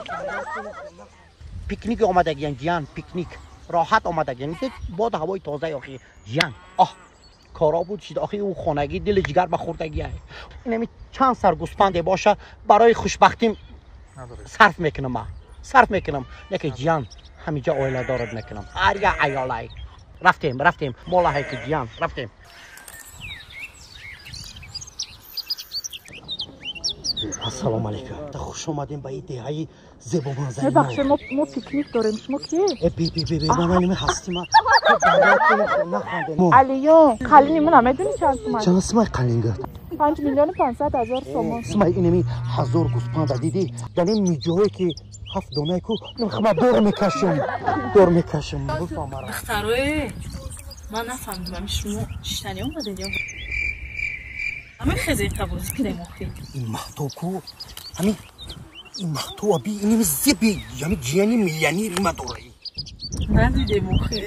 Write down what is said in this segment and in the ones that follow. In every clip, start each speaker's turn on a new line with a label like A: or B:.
A: پیکنیک آمدگیان جیان، پیکنیک راحت آمدگیان. باد هوای تازه آخی جیان. کارا بود شد آخی اون خانگی دل جگر بخوردگی های. اینمی چند سر گوسپنده باشه برای خوشبختیم صرف میکنم یکی جیان همینجا اویله دارد میکنم هر یه عیالای رفتیم مولا های که جیان رفتیم. السلام علیکم. خوش اومدیم به این دهه زیبا منظره.
B: ببخشید ما پیکنیک داریم. شما کیه؟
A: بی من هستیم.
B: علیو قلینی من نمیدونی چند تومن؟
A: چند سمای قلینگه؟
B: 5,500,000 تومان.
A: سمای اینمی 1000 گوسپند دیدی؟ در این میجایی که 7 دانه کو نمیخوام دور میکشم. بفهم مرا.
C: دختروی من نفهمیدم شما چشتنی اومدید یا همین خیزی قبول کنیم اخی
A: این محتو کو همین این محتو ابی اینمی زیبی یعنی جیانی میلیونیر ما دورایی
C: ندیدیم اخی.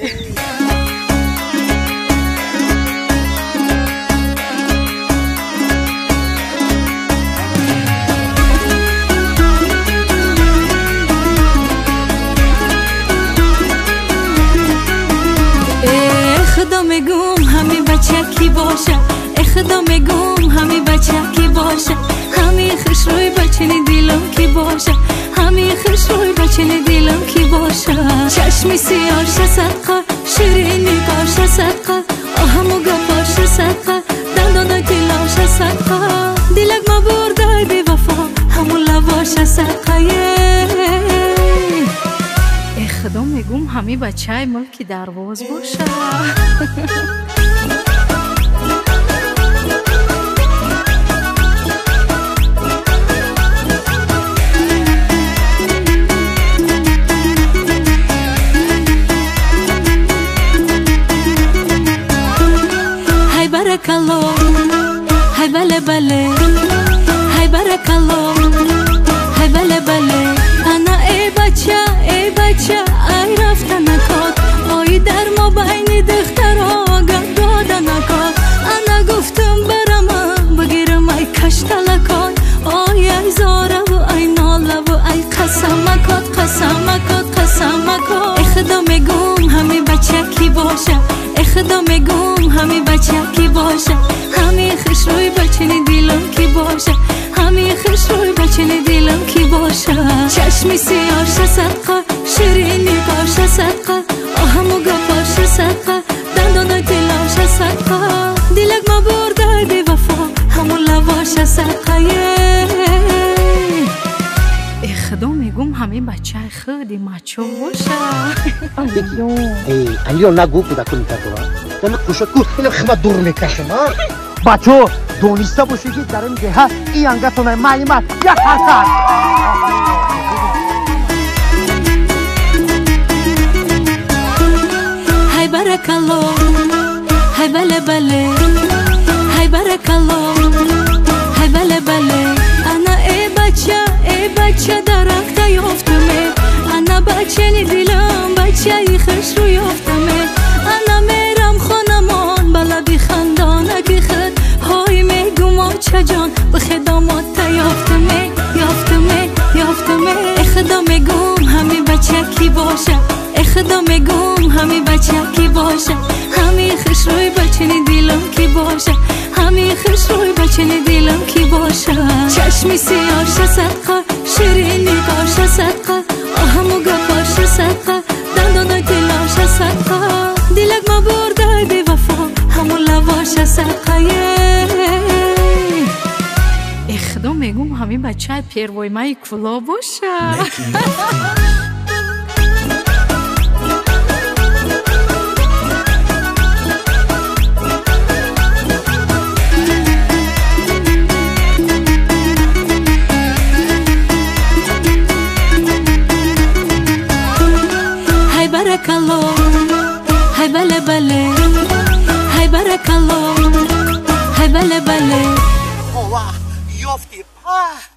D: خدا میگم همین بچه کی باشه خدا میگم همین بچه کی باشه همین خوش روی بچه دیلم کی باشه همین خوش روی بچه دیلم کی باشه چشمی سیاش صدقه شیرینی باشه صدقه آهمو گپاش صدقه دندان دیلاش صدقه دیلک ما برده بی وفا همون لواش صدقه. خدا میگم همین بچه ملکی درواز باشه. های برکالله های بله بله های برکالله های بله بله انا ای بچه ای رفته نکات آی در ما بین دخترها گرداده نکات انا گفتم برم بگیرم ای کشتلکات آی ای زاره و ای ناله و ای قسمکات خدا میگم همین بچه کی باشه خدا میگم همین بچه کی باشه همین خوش روی بچه دیلم کی باشه همین خوش روی بچه دیلم کی باشه چشمی سیاش صدقه شیرینی باشه صدقه آهمو گپاش صدقه دندان دیلاش صدقه دیلک ما برده بی وفا همون لواش صدقه. خدا میگم همین بچه خودی مچو باشه.
A: علیو نگو که دکون کردوا دم کوشت کو اینو خما دور میکشم بچو دونسته باشی که در این جهه این انگتونه معلومات یک حرکت
D: های برکالله های بله بله های برکالله های بله بله انا ای بچه درخت یافتمه انا بچه ندیلم بچه ای خوش رو یافتمه انا میرم خانمان بلدی خندانگی خود های میگم آچه جان به خدامات یافتمه خدا میگم همین بچه کی باشه خدا میگم همین بچه کی باشه همین خوش روی بچه دیلم کی باشه همین خوش روی بچه دیلم کی باشه چشمی سیاش صدقه شیرینی باشه صدقه آهمو گپاش صدقه دندان دیلاش صدقه دیلک ما برده بی وفا همون لواش صدقه. خدا میگم همین بچه پیروی مای کلا باشه. های برکالله های بله بله های برکالله های بله بله
A: یافتی